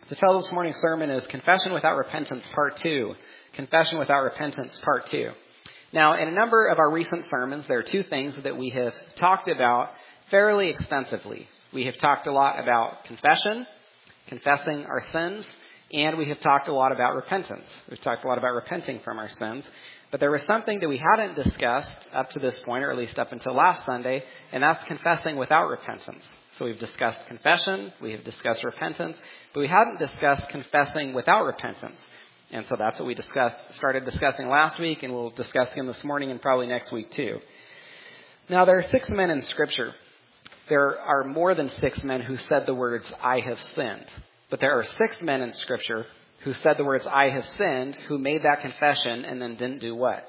The title of this morning's sermon is Confession Without Repentance, Part 2. Confession Without Repentance, Part 2. Now, in a number of our recent sermons, there are two things that we have talked about fairly extensively. We have talked a lot about confession, confessing our sins, and we have talked a lot about repentance. We've talked a lot about repenting from our sins. But there was something that we hadn't discussed up to this point, or at least up until last Sunday, and that's confessing without repentance. So we've discussed confession, we have discussed repentance, but we hadn't discussed confessing without repentance. And so that's what we started discussing last week, and we'll discuss again this morning and probably next week too. Now, there are 6 men in Scripture. There are more than 6 men who said the words, "I have sinned." But there are 6 men in Scripture who said the words, "I have sinned," who made that confession and then didn't do what?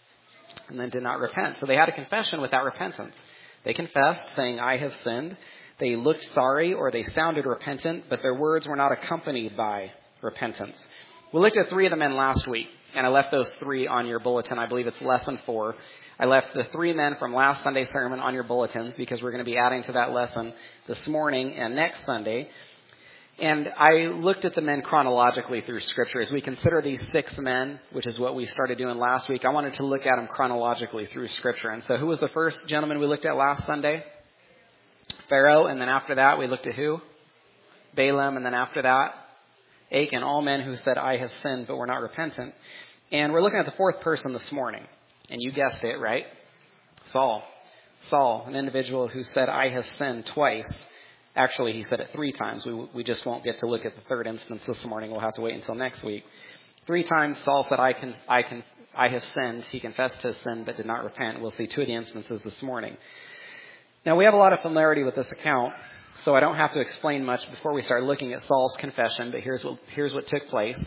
And then did not repent. So they had a confession without repentance. They confessed, saying, "I have sinned." They looked sorry or they sounded repentant, but their words were not accompanied by repentance. We looked at 3 of the men last week, and I left those 3 on your bulletin. I believe it's lesson 4. I left the 3 men from last Sunday's sermon on your bulletins because we're going to be adding to that lesson this morning and next Sunday. And I looked at the men chronologically through Scripture. As we consider these 6 men, which is what we started doing last week, I wanted to look at them chronologically through Scripture. And so who was the first gentleman we looked at last Sunday? Pharaoh. And then after that, we looked at who? Balaam. And then after that, Achan. All men who said, "I have sinned," but were not repentant. And we're looking at the 4th person this morning. And you guessed it, right? Saul. Saul, an individual who said, "I have sinned," twice. Actually, he said it 3 times. We just won't get to look at the 3rd instance this morning. We'll have to wait until next week. 3 times Saul said, I have sinned. He confessed his sin but did not repent. We'll see 2 of the instances this morning. Now, we have a lot of familiarity with this account, so I don't have to explain much before we start looking at Saul's confession, but here's what took place.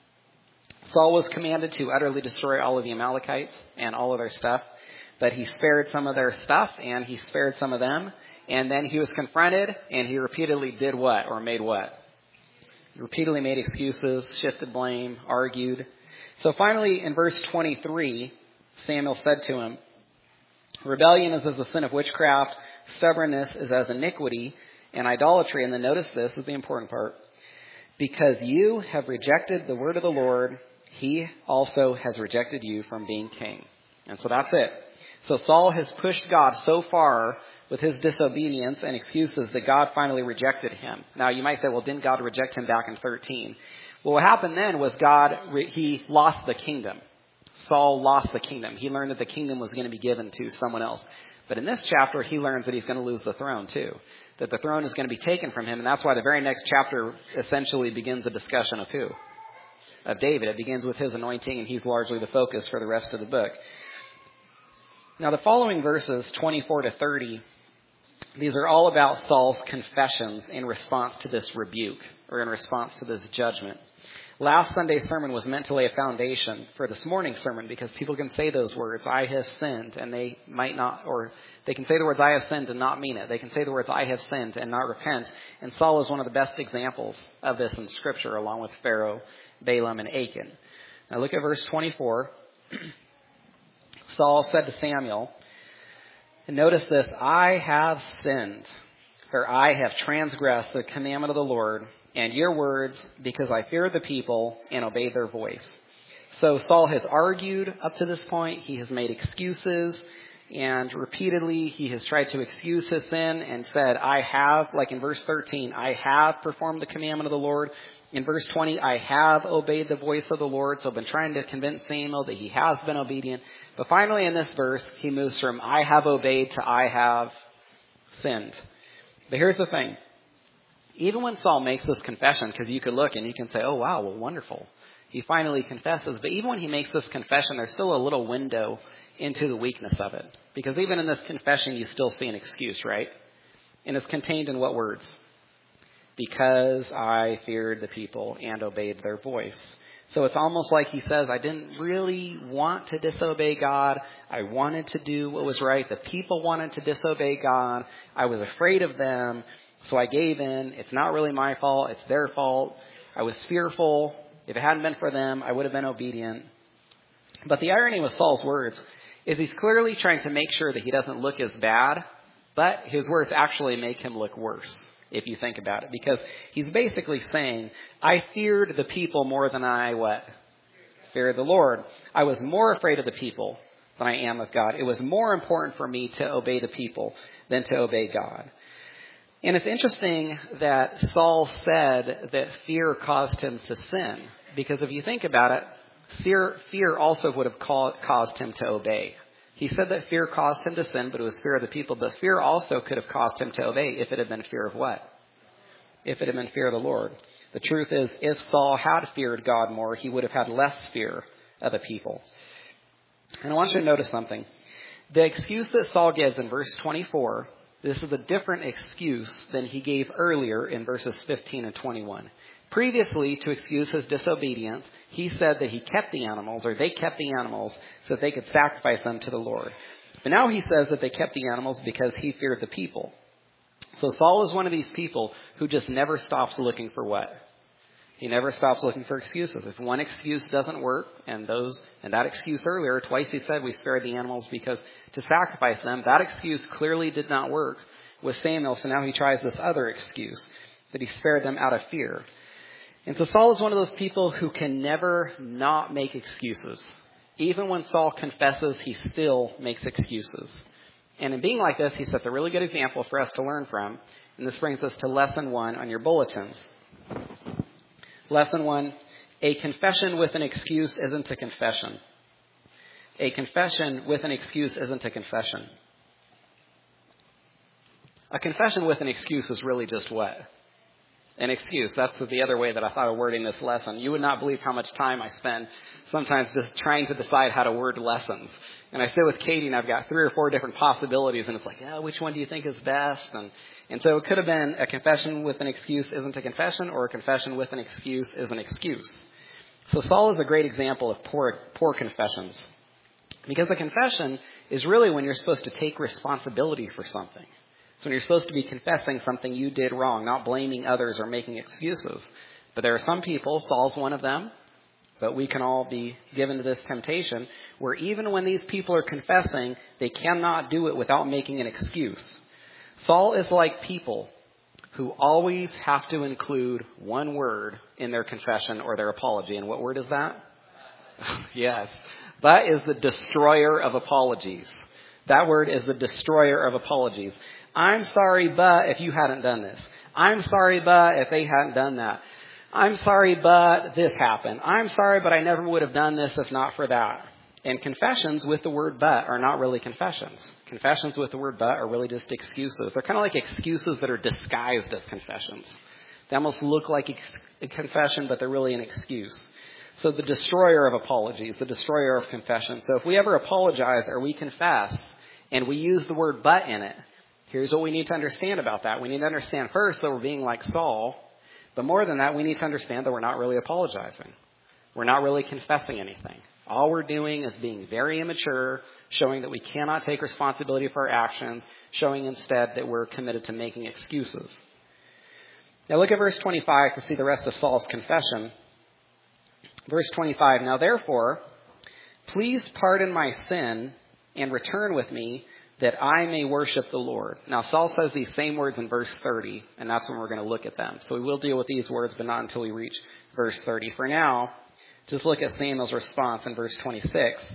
Saul was commanded to utterly destroy all of the Amalekites and all of their stuff, but he spared some of their stuff and he spared some of them. And then he was confronted, and he repeatedly did what, or made what? He repeatedly made excuses, shifted blame, argued. So finally, in verse 23, Samuel said to him, "Rebellion is as the sin of witchcraft, stubbornness is as iniquity, and idolatry," and then notice this is the important part, "because you have rejected the word of the Lord, he also has rejected you from being king." And so that's it. So Saul has pushed God so far with his disobedience and excuses that God finally rejected him. Now, you might say, well, didn't God reject him back in 13? Well, what happened then was he lost the kingdom. Saul lost the kingdom. He learned that the kingdom was going to be given to someone else. But in this chapter, he learns that he's going to lose the throne too, that the throne is going to be taken from him. And that's why the very next chapter essentially begins a discussion of who? Of David. It begins with his anointing, and he's largely the focus for the rest of the book. Now, the following verses, 24 to 30, these are all about Saul's confessions in response to this rebuke, or in response to this judgment. Last Sunday's sermon was meant to lay a foundation for this morning's sermon, because people can say those words, "I have sinned," and they might not, or they can say the words, "I have sinned," and not mean it. They can say the words, "I have sinned," and not repent. And Saul is one of the best examples of this in Scripture, along with Pharaoh, Balaam, and Achan. Now look at verse 24. Saul said to Samuel, and notice this, "I have sinned," or "I have transgressed the commandment of the Lord and your words, because I feared the people and obeyed their voice." So Saul has argued up to this point. He has made excuses, and repeatedly he has tried to excuse his sin and said, "I have," like in verse 13, "I have performed the commandment of the Lord." In verse 20, "I have obeyed the voice of the Lord." So I've been trying to convince Samuel that he has been obedient. But finally in this verse, he moves from "I have obeyed" to "I have sinned." But here's the thing. Even when Saul makes this confession, because you could look and you can say, "Oh, wow, well, wonderful. He finally confesses." But even when he makes this confession, there's still a little window into the weakness of it. Because even in this confession, you still see an excuse, right? And it's contained in what words? "Because I feared the people and obeyed their voice." So it's almost like he says, I didn't really want to disobey God. I wanted to do what was right. The people wanted to disobey God. I was afraid of them, so I gave in. It's not really my fault. It's their fault. I was fearful. If it hadn't been for them, I would have been obedient. But the irony with Saul's words is he's clearly trying to make sure that he doesn't look as bad, but his words actually make him look worse. if you think about it, because he's basically saying, I feared the people more than I what? Feared the Lord. I was more afraid of the people than I am of God. It was more important for me to obey the people than to obey God. And it's interesting that Saul said that fear caused him to sin, because if you think about it, fear also would have caused him to obey. He said that fear caused him to sin, but it was fear of the people. But fear also could have caused him to obey if it had been fear of what? If it had been fear of the Lord. The truth is, if Saul had feared God more, he would have had less fear of the people. And I want you to notice something. The excuse that Saul gives in verse 24, this is a different excuse than he gave earlier in verses 15 and 21. Previously, to excuse his disobedience, he said that he kept the animals, or they kept the animals, so that they could sacrifice them to the Lord. But now he says that they kept the animals because he feared the people. So Saul is one of these people who just never stops looking for what? He never stops looking for excuses. If one excuse doesn't work, and that excuse earlier, twice he said we spared the animals because to sacrifice them, that excuse clearly did not work with Samuel, so now he tries this other excuse, that he spared them out of fear. And so Saul is one of those people who can never not make excuses. Even when Saul confesses, he still makes excuses. And in being like this, he sets a really good example for us to learn from. And this brings us to lesson 1 on your bulletins. Lesson 1, a confession with an excuse isn't a confession. A confession with an excuse isn't a confession. A confession with an excuse is really just what? An excuse. That's the other way that I thought of wording this lesson. You would not believe how much time I spend sometimes just trying to decide how to word lessons. And I sit with Katie and I've got 3 or 4 different possibilities and it's like, which one do you think is best? And so it could have been a confession with an excuse isn't a confession, or a confession with an excuse is an excuse. So Saul is a great example of poor confessions. Because a confession is really when you're supposed to take responsibility for something. So when you're supposed to be confessing something you did wrong, not blaming others or making excuses. But there are some people, Saul's one of them, but we can all be given to this temptation, where even when these people are confessing, they cannot do it without making an excuse. Saul is like people who always have to include one word in their confession or their apology. And what word is that? Yes. That is the destroyer of apologies. That word is the destroyer of apologies. I'm sorry, but if you hadn't done this. I'm sorry, but if they hadn't done that. I'm sorry, but this happened. I'm sorry, but I never would have done this if not for that. And confessions with the word but are not really confessions. Confessions with the word but are really just excuses. They're kind of like excuses that are disguised as confessions. They almost look like a confession, but they're really an excuse. So the destroyer of apologies, the destroyer of confession. So if we ever apologize or we confess and we use the word but in it, here's what we need to understand about that. We need to understand first that we're being like Saul. But more than that, we need to understand that we're not really apologizing. We're not really confessing anything. All we're doing is being very immature, showing that we cannot take responsibility for our actions, showing instead that we're committed to making excuses. Now look at verse 25 to see the rest of Saul's confession. Verse 25, now therefore, please pardon my sin and return with me that I may worship the Lord. Now Saul says these same words in verse 30, and that's when we're going to look at them. So we will deal with these words, but not until we reach verse 30. For now, just look at Samuel's response in verse 26.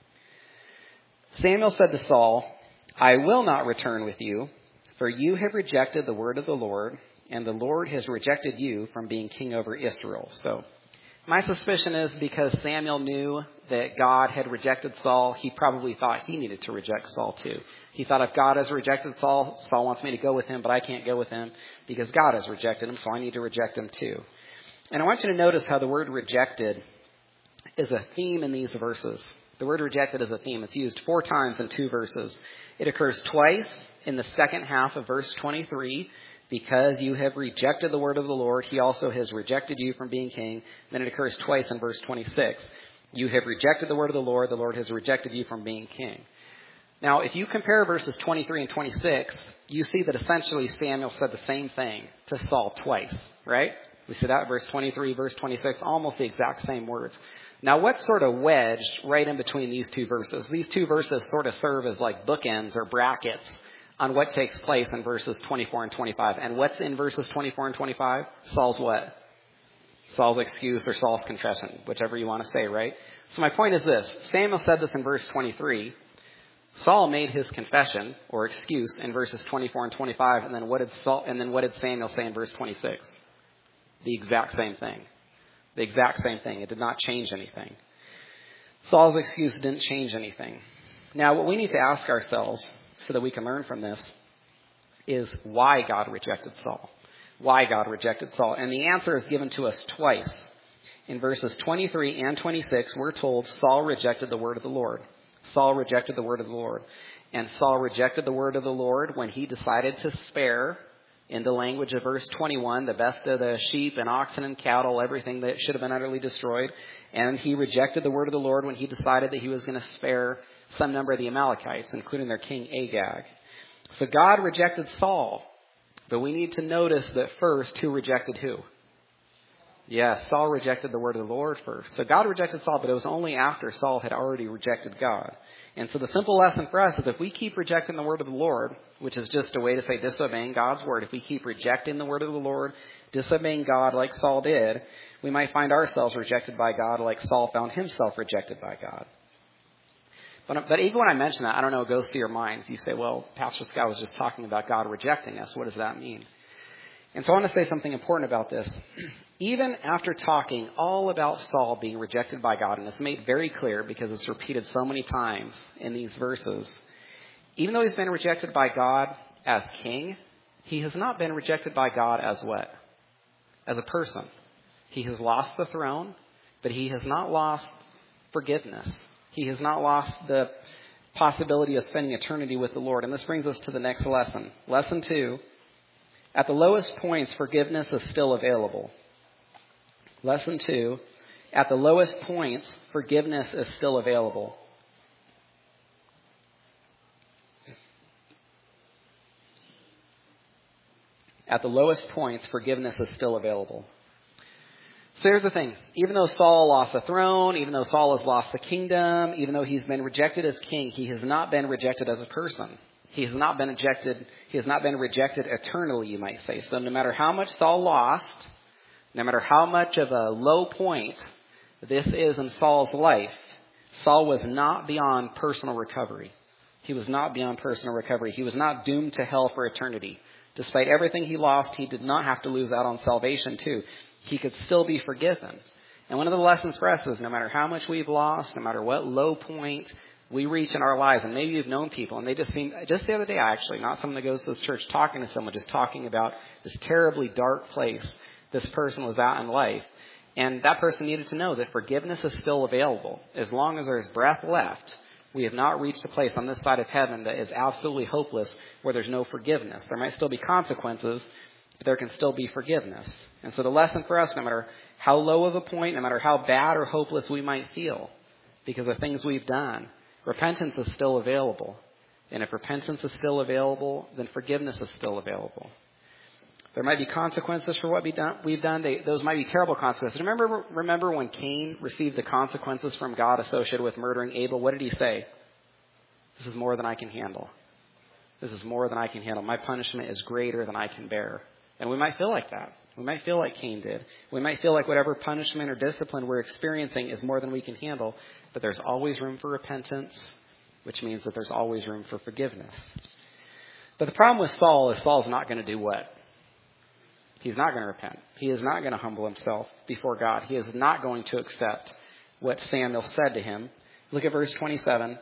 Samuel said to Saul, I will not return with you, for you have rejected the word of the Lord, and the Lord has rejected you from being king over Israel. So my suspicion is because Samuel knew that God had rejected Saul, he probably thought he needed to reject Saul too. He thought if God has rejected Saul, Saul wants me to go with him, but I can't go with him because God has rejected him, so I need to reject him too. And I want you to notice how the word rejected is a theme in these verses. The word rejected is a theme. It's used 4 times in 2 verses. It occurs twice in the second half of verse 23. Because you have rejected the word of the Lord, he also has rejected you from being king. Then it occurs twice in verse 26. You have rejected the word of the Lord has rejected you from being king. Now, if you compare verses 23 and 26, you see that essentially Samuel said the same thing to Saul twice, right? We see that verse 23, verse 26, almost the exact same words. Now, what's sort of wedged right in between these 2 verses? These 2 verses sort of serve as like bookends or brackets on what takes place in verses 24 and 25. And what's in verses 24 and 25? Saul's what? Saul's excuse or Saul's confession, whichever you want to say, right? So my point is this. Samuel said this in verse 23. Saul made his confession or excuse in verses 24 and 25, and then what did Samuel say in verse 26? The exact same thing. The exact same thing. It did not change anything. Saul's excuse didn't change anything. Now, what we need to ask ourselves so that we can learn from this is why God rejected Saul. Why God rejected Saul. And the answer is given to us twice. In verses 23 and 26, we're told Saul rejected the word of the Lord. Saul rejected the word of the Lord. And Saul rejected the word of the Lord when he decided to spare, in the language of verse 21, the best of the sheep and oxen and cattle, everything that should have been utterly destroyed. And he rejected the word of the Lord when he decided that he was going to spare some number of the Amalekites, including their king Agag. So God rejected Saul. But we need to notice that first, who rejected who? Yes, Saul rejected the word of the Lord first. So God rejected Saul, but it was only after Saul had already rejected God. And so the simple lesson for us is if we keep rejecting the word of the Lord, which is just a way to say disobeying God's word, if we keep rejecting the word of the Lord, disobeying God like Saul did, we might find ourselves rejected by God like Saul found himself rejected by God. But even when I mention that, I don't know, it goes through your minds. You say, well, Pastor Scott was just talking about God rejecting us. What does that mean? And so I want to say something important about this. Even after talking all about Saul being rejected by God, and it's made very clear because it's repeated so many times in these verses, even though he's been rejected by God as king, he has not been rejected by God as what? As a person. He has lost the throne, but he has not lost forgiveness. He has not lost the possibility of spending eternity with the Lord. And this brings us to the next lesson. Lesson 2. At the lowest points, forgiveness is still available. Lesson 2. At the lowest points, forgiveness is still available. At the lowest points, forgiveness is still available. So here's the thing. Even though Saul lost the throne, even though Saul has lost the kingdom, even though he's been rejected as king, he has not been rejected as a person. He has not been rejected eternally, you might say. So no matter how much Saul lost, no matter how much of a low point this is in Saul's life, Saul was not beyond personal recovery. He was not beyond personal recovery. He was not doomed to hell for eternity. Despite everything he lost, he did not have to lose out on salvation too. He could still be forgiven. And one of the lessons for us is no matter how much we've lost, no matter what low point we reach in our lives, and maybe you've known people, and they just the other day actually, not someone that goes to this church, talking to someone, just talking about this terribly dark place this person was at in life. And that person needed to know that forgiveness is still available. As long as there's breath left, we have not reached a place on this side of heaven that is absolutely hopeless where there's no forgiveness. There might still be consequences, but there can still be forgiveness. And so the lesson for us, no matter how low of a point, no matter how bad or hopeless we might feel because of things we've done, repentance is still available. And if repentance is still available, then forgiveness is still available. There might be consequences for what we've done. Those might be terrible consequences. Remember when Cain received the consequences from God associated with murdering Abel? What did he say? This is more than I can handle. This is more than I can handle. My punishment is greater than I can bear. And we might feel like that. We might feel like Cain did. We might feel like whatever punishment or discipline we're experiencing is more than we can handle. But there's always room for repentance, which means that there's always room for forgiveness. But the problem with Saul is Saul's not going to do what? He's not going to repent. He is not going to humble himself before God. He is not going to accept what Samuel said to him. Look at verse 27.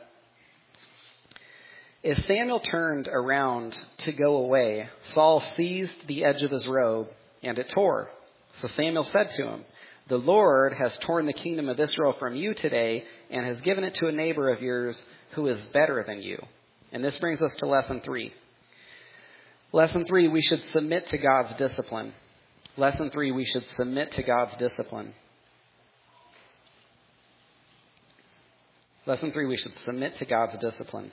As Samuel turned around to go away, Saul seized the edge of his robe, and it tore. So Samuel said to him, "The Lord has torn the kingdom of Israel from you today and has given it to a neighbor of yours who is better than you." And this brings us to lesson 3. Lesson 3, we should submit to God's discipline. Lesson 3, we should submit to God's discipline. Lesson 3, we should submit to God's discipline.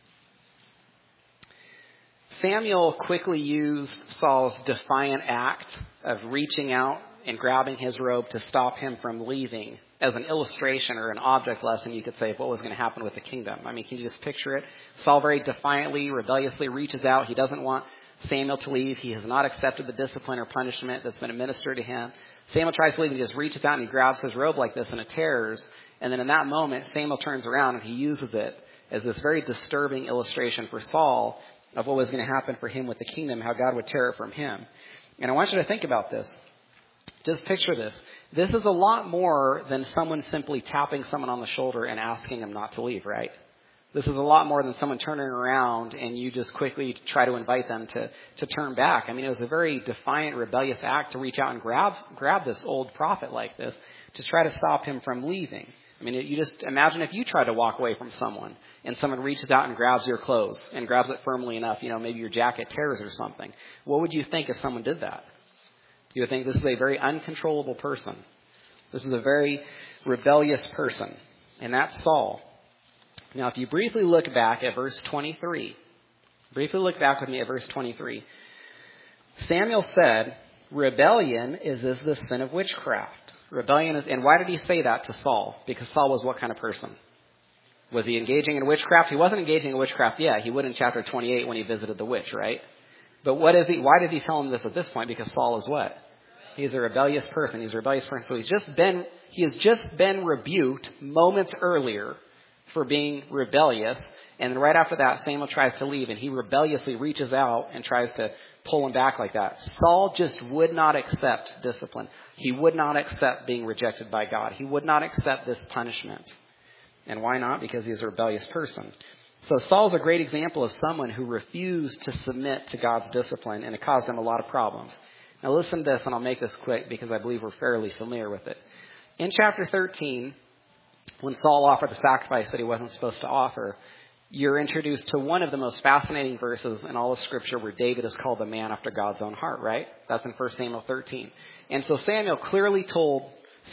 Samuel quickly used Saul's defiant act of reaching out and grabbing his robe to stop him from leaving as an illustration or an object lesson, you could say, of what was going to happen with the kingdom. I mean, can you just picture it? Saul very defiantly, rebelliously reaches out. He doesn't want Samuel to leave. He has not accepted the discipline or punishment that's been administered to him. Samuel tries to leave and he just reaches out and he grabs his robe like this and it tears. And then in that moment, Samuel turns around and he uses it as this very disturbing illustration for Saul of what was going to happen for him with the kingdom, how God would tear it from him. And I want you to think about this. Just picture this. This is a lot more than someone simply tapping someone on the shoulder and asking them not to leave, right? This is a lot more than someone turning around and you just quickly try to invite them to turn back. I mean, it was a very defiant, rebellious act to reach out and grab this old prophet like this to try to stop him from leaving. I mean, you just imagine if you try to walk away from someone and someone reaches out and grabs your clothes and grabs it firmly enough, maybe your jacket tears or something. What would you think if someone did that? You would think this is a very uncontrollable person. This is a very rebellious person. And that's Saul. Now, if you briefly look back at verse 23, briefly look back with me at verse 23. Samuel said, rebellion is the sin of witchcraft. Rebellion is, and why did he say that to Saul? Because Saul was what kind of person? Was he engaging in witchcraft? He wasn't engaging in witchcraft yet. He would in chapter 28 when he visited the witch, right? But why did he tell him this at this point? Because Saul is what? He's a rebellious person. He's a rebellious person. So he has just been rebuked moments earlier for being rebellious. And then right after that, Samuel tries to leave and he rebelliously reaches out and tries to pull him back like that. Saul just would not accept discipline. He would not accept being rejected by God. He would not accept this punishment. And why not? Because he's a rebellious person. So Saul's a great example of someone who refused to submit to God's discipline, and it caused him a lot of problems. Now listen to this, and I'll make this quick because I believe we're fairly familiar with it. In chapter 13, when Saul offered the sacrifice that he wasn't supposed to offer, you're introduced to one of the most fascinating verses in all of Scripture where David is called a man after God's own heart, right? That's in 1 Samuel 13. And so Samuel clearly told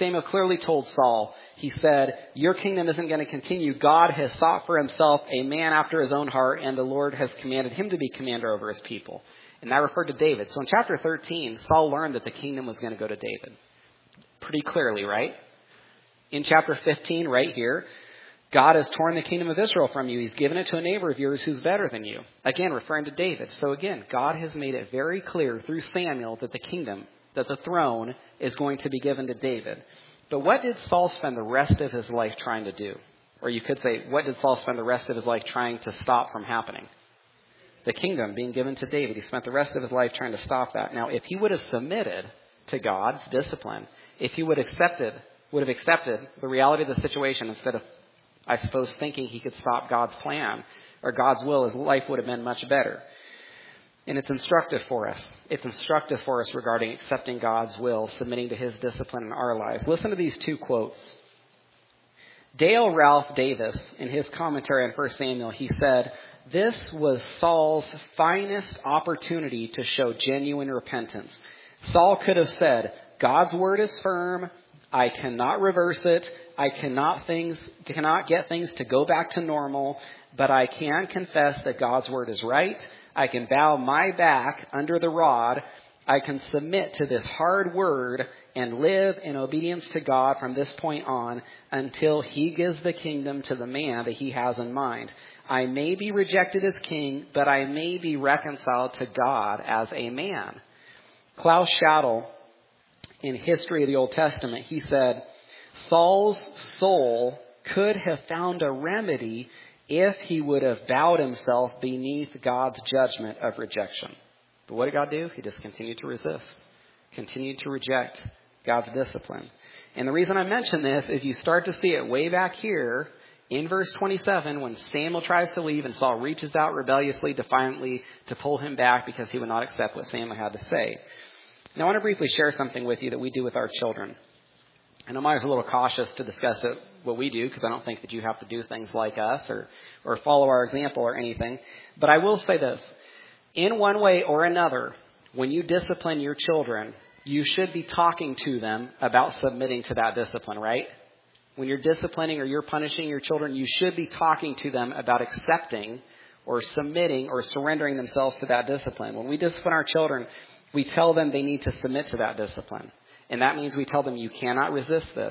Saul, he said, your kingdom isn't going to continue. God has sought for himself a man after his own heart, and the Lord has commanded him to be commander over his people. And that referred to David. So in chapter 13, Saul learned that the kingdom was going to go to David. Pretty clearly, right? In chapter 15, right here, God has torn the kingdom of Israel from you. He's given it to a neighbor of yours who's better than you. Again, referring to David. So again, God has made it very clear through Samuel that the kingdom, that the throne is going to be given to David. But what did Saul spend the rest of his life trying to do? Or you could say, what did Saul spend the rest of his life trying to stop from happening? The kingdom being given to David. He spent the rest of his life trying to stop that. Now, if he would have submitted to God's discipline, if he would have accepted the reality of the situation instead of, I suppose, thinking he could stop God's plan or God's will, his life would have been much better. And it's instructive for us. It's instructive for us regarding accepting God's will, submitting to his discipline in our lives. Listen to these two quotes. Dale Ralph Davis, in his commentary on 1 Samuel, he said, this was Saul's finest opportunity to show genuine repentance. Saul could have said, God's word is firm. I cannot reverse it. I cannot get things to go back to normal, but I can confess that God's word is right. I can bow my back under the rod. I can submit to this hard word and live in obedience to God from this point on until he gives the kingdom to the man that he has in mind. I may be rejected as king, but I may be reconciled to God as a man. Klaus Schattel, in History of the Old Testament, he said, Saul's soul could have found a remedy if he would have bowed himself beneath God's judgment of rejection. But what did God do? He just continued to resist, continued to reject God's discipline. And the reason I mention this is you start to see it way back here in verse 27 when Samuel tries to leave and Saul reaches out rebelliously, defiantly to pull him back because he would not accept what Samuel had to say. Now I want to briefly share something with you that we do with our children. And I'm always a little cautious to discuss what we do because I don't think that you have to do things like us or follow our example or anything. But I will say this. In one way or another, when you discipline your children, you should be talking to them about submitting to that discipline, right? When you're disciplining or you're punishing your children, you should be talking to them about accepting or submitting or surrendering themselves to that discipline. When we discipline our children, we tell them they need to submit to that discipline. And that means we tell them you cannot resist this.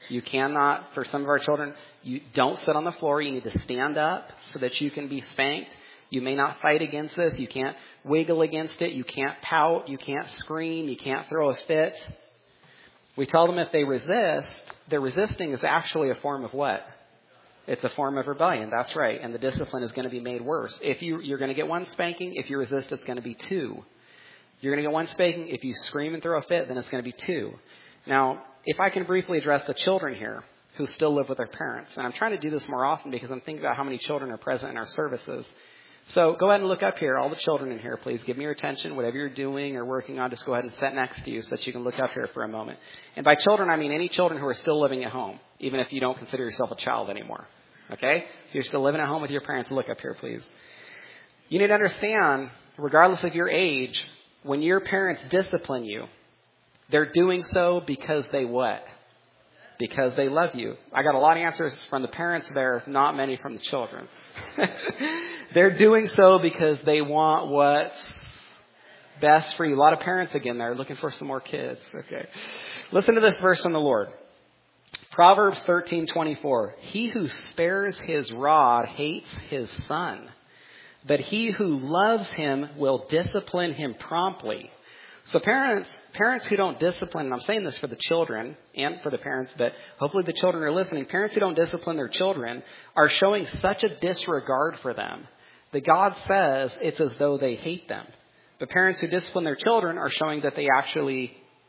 You cannot, for some of our children, you don't sit on the floor. You need to stand up so that you can be spanked. You may not fight against this. You can't wiggle against it. You can't pout. You can't scream. You can't throw a fit. We tell them if they resist, their resisting is actually a form of what? It's a form of rebellion. That's right. And the discipline is going to be made worse. If you're going to get one spanking. If you resist, it's going to be 2. You're going to get one spanking. If you scream and throw a fit, then it's going to be 2. Now, if I can briefly address the children here who still live with their parents. And I'm trying to do this more often because I'm thinking about how many children are present in our services. So go ahead and look up here. All the children in here, please give me your attention. Whatever you're doing or working on, just go ahead and sit next to you so that you can look up here for a moment. And by children, I mean any children who are still living at home, even if you don't consider yourself a child anymore. Okay? If you're still living at home with your parents, look up here, please. You need to understand, regardless of your age, when your parents discipline you, they're doing so because they what? Because they love you. I got a lot of answers from the parents there, not many from the children. They're doing so because they want what's best for you. A lot of parents again there looking for some more kids. Okay. Listen to this verse from the Lord. Proverbs 13:24. He who spares his rod hates his son, but he who loves him will discipline him promptly. So parents who don't discipline, and I'm saying this for the children and for the parents, but hopefully the children are listening. Parents who don't discipline their children are showing such a disregard for them that God says it's as though they hate them. But parents who discipline their children are showing that they actually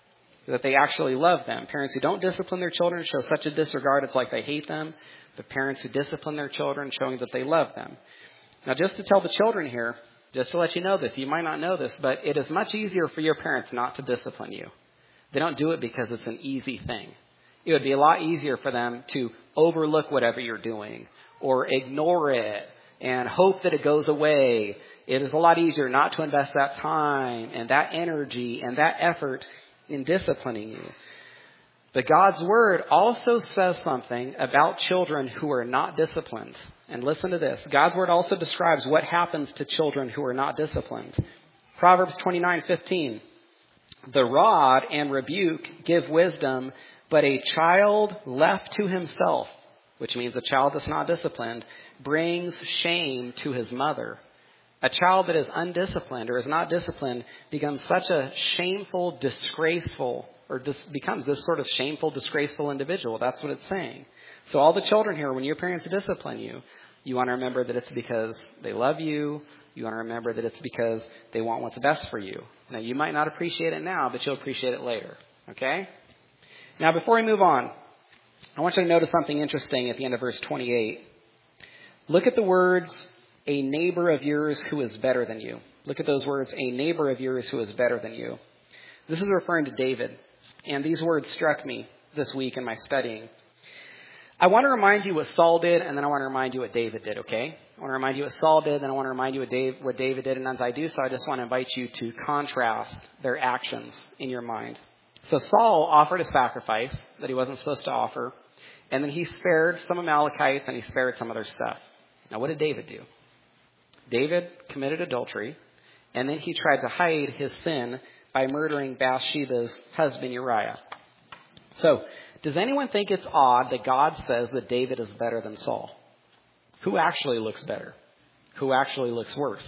love them. Parents who don't discipline their children show such a disregard, it's like they hate them. But parents who discipline their children showing that they love them. Now, just to tell the children here, just to let you know this, you might not know this, but it is much easier for your parents not to discipline you. They don't do it because it's an easy thing. It would be a lot easier for them to overlook whatever you're doing or ignore it and hope that it goes away. It is a lot easier not to invest that time and that energy and that effort in disciplining you. But God's Word also says something about children who are not disciplined. And listen to this. God's Word also describes what happens to children who are not disciplined. Proverbs 29:15. The rod and rebuke give wisdom, but a child left to himself, which means a child that's not disciplined, brings shame to his mother. A child that is undisciplined or is not disciplined becomes such a shameful, disgraceful, or becomes this sort of shameful, disgraceful individual. That's what it's saying. So all the children here, when your parents discipline you, you want to remember that it's because they love you. You want to remember that it's because they want what's best for you. Now, you might not appreciate it now, but you'll appreciate it later. Okay? Now, before we move on, I want you to notice something interesting at the end of verse 28. Look at the words, a neighbor of yours who is better than you. Look at those words, a neighbor of yours who is better than you. This is referring to David. And these words struck me this week in my studying. I want to remind you what Saul did, and then I want to remind you what David did, okay? I want to remind you what Saul did, then I want to remind you what David did. And as I do so, I just want to invite you to contrast their actions in your mind. So Saul offered a sacrifice that he wasn't supposed to offer, and then he spared some Amalekites and he spared some other stuff. Now, what did David do? David committed adultery, and then he tried to hide his sin by murdering Bathsheba's husband Uriah. So, does anyone think it's odd that God says that David is better than Saul? Who actually looks better? Who actually looks worse?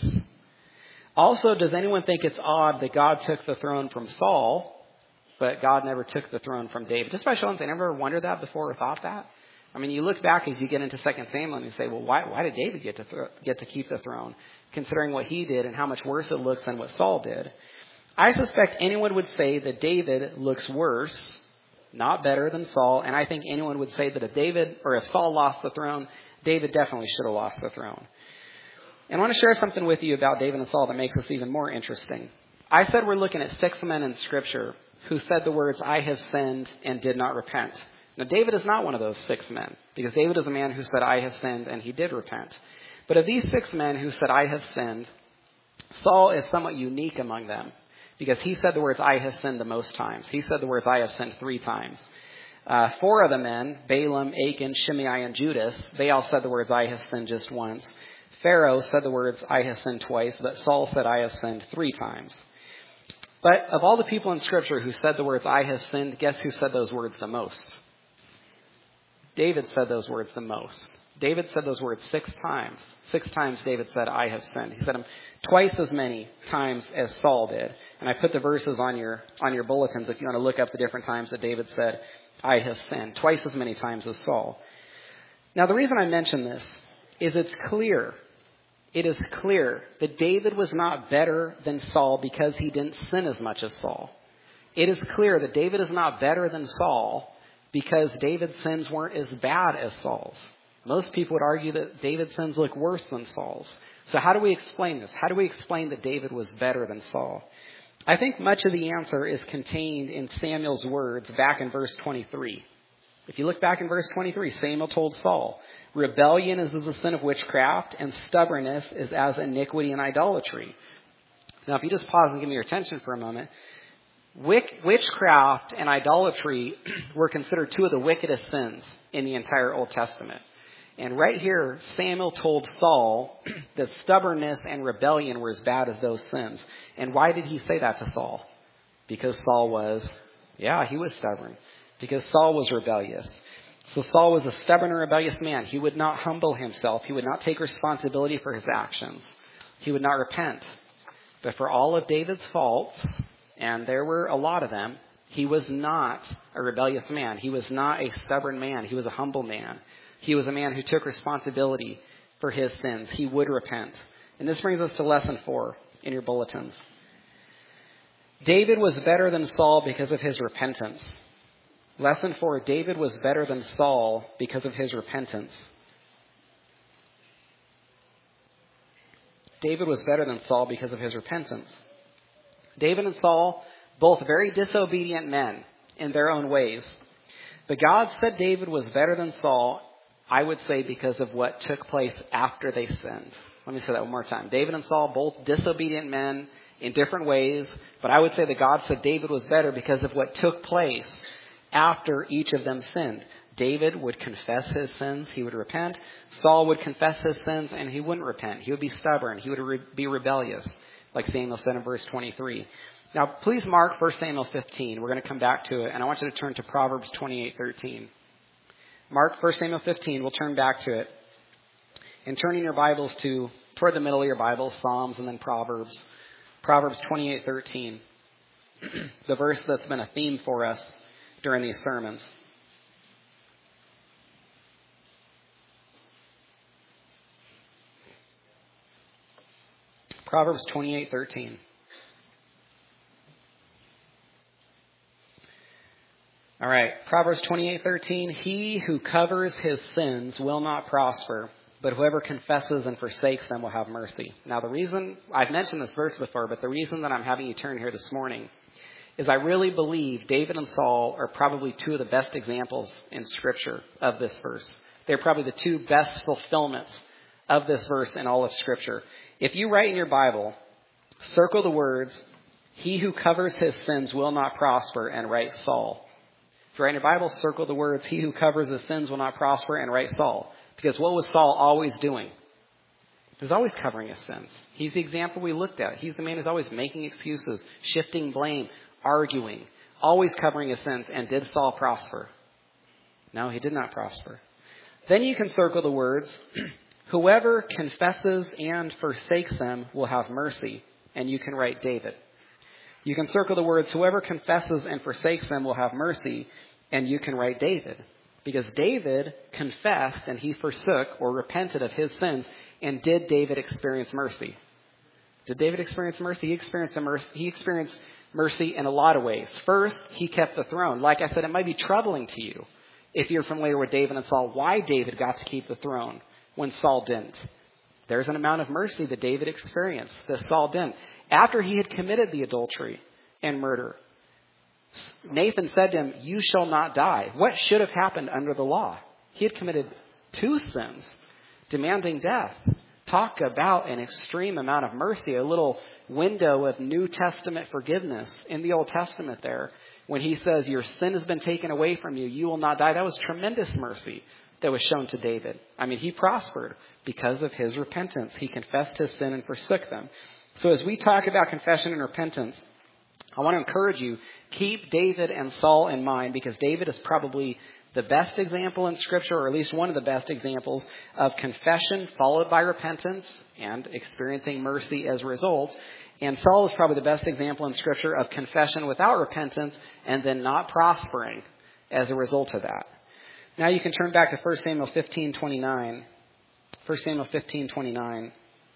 Also, does anyone think it's odd that God took the throne from Saul, but God never took the throne from David? Just by showing, they never wondered that before or thought that? I mean, you look back as you get into 2 Samuel and you say, well, why did David get to keep the throne, considering what he did and how much worse it looks than what Saul did? I suspect anyone would say that David looks worse, not better than Saul, and I think anyone would say that if Saul lost the throne, David definitely should have lost the throne. And I want to share something with you about David and Saul that makes this even more interesting. I said we're looking at 6 men in Scripture who said the words, I have sinned and did not repent. Now, David is not one of those 6 men, because David is a man who said, I have sinned, and he did repent. But of these 6 men who said, I have sinned, Saul is somewhat unique among them, because he said the words, I have sinned the most times. He said the words, I have sinned 3 times. 4 of the men, Balaam, Achan, Shimei, and Judas, they all said the words, I have sinned just once. Pharaoh said the words, I have sinned twice, but Saul said, I have sinned 3 times. But of all the people in Scripture who said the words, I have sinned, guess who said those words the most? David said those words the most. David said those words 6 times. 6 times David said, I have sinned. He said them twice as many times as Saul did. And I put the verses on your bulletins if you want to look up the different times that David said, I have sinned. Twice as many times as Saul. Now, the reason I mention this is it's clear. It is clear that David was not better than Saul because he didn't sin as much as Saul. It is clear that David is not better than Saul because David's sins weren't as bad as Saul's. Most people would argue that David's sins look worse than Saul's. So how do we explain this? How do we explain that David was better than Saul? I think much of the answer is contained in Samuel's words back in verse 23. If you look back in verse 23, Samuel told Saul, rebellion is as the sin of witchcraft, and stubbornness is as iniquity and idolatry. Now, if you just pause and give me your attention for a moment, witchcraft and idolatry were considered 2 of the wickedest sins in the entire Old Testament. And right here, Samuel told Saul that stubbornness and rebellion were as bad as those sins. And why did he say that to Saul? Because Saul was, he was stubborn. Because Saul was rebellious. So Saul was a stubborn and rebellious man. He would not humble himself. He would not take responsibility for his actions. He would not repent. But for all of David's faults, and there were a lot of them, he was not a rebellious man. He was not a stubborn man. He was a humble man. He was a man who took responsibility for his sins. He would repent. And this brings us to lesson 4 in your bulletins. David was better than Saul because of his repentance. Lesson 4, David was better than Saul because of his repentance. David was better than Saul because of his repentance. David and Saul, both very disobedient men in their own ways. But God said David was better than Saul, I would say, because of what took place after they sinned. Let me say that one more time. David and Saul, both disobedient men in different ways. But I would say that God said David was better because of what took place after each of them sinned. David would confess his sins. He would repent. Saul would confess his sins and he wouldn't repent. He would be stubborn. He would be rebellious, like Samuel said in verse 23. Now, please mark 1 Samuel 15. We're going to come back to it. And I want you to turn to Proverbs 28:13. Mark 1 Samuel 15. We'll turn back to it. And turning your Bibles toward the middle of your Bible, Psalms and then Proverbs. Proverbs 28:13. The verse that's been a theme for us during these sermons. Proverbs 28:13. All right, Proverbs 28:13. He who covers his sins will not prosper, but whoever confesses and forsakes them will have mercy. Now, the reason, I've mentioned this verse before, but the reason that I'm having you turn here this morning is I really believe David and Saul are probably 2 of the best examples in Scripture of this verse. They're probably the 2 best fulfillments of this verse in all of Scripture. If you write in your Bible, circle the words, he who covers his sins will not prosper, and write Saul. If you write in your Bible, circle the words, he who covers his sins will not prosper, and write Saul. Because what was Saul always doing? He was always covering his sins. He's the example we looked at. He's the man who's always making excuses, shifting blame, arguing, always covering his sins. And did Saul prosper? No, he did not prosper. Then you can circle the words, whoever confesses and forsakes them will have mercy. And you can write David. You can circle the words, whoever confesses and forsakes them will have mercy. And you can write David. Because David confessed and he forsook or repented of his sins. And did David experience mercy? Did David experience mercy? He experienced mercy in a lot of ways. First, he kept the throne. Like I said, it might be troubling to you if you're familiar with David and Saul, why David got to keep the throne when Saul didn't. There's an amount of mercy that David experienced that Saul didn't. After he had committed the adultery and murder, Nathan said to him, you shall not die. What should have happened under the law? He had committed 2 sins, demanding death. Talk about an extreme amount of mercy, a little window of New Testament forgiveness in the Old Testament there. When he says, your sin has been taken away from you, you will not die. That was tremendous mercy that was shown to David. I mean, he prospered because of his repentance. He confessed his sin and forsook them. So as we talk about confession and repentance, I want to encourage you, keep David and Saul in mind, because David is probably the best example in Scripture, or at least one of the best examples of confession followed by repentance and experiencing mercy as a result. And Saul is probably the best example in Scripture of confession without repentance and then not prospering as a result of that. Now you can turn back to 1 Samuel 15:29. 1 Samuel 15:29.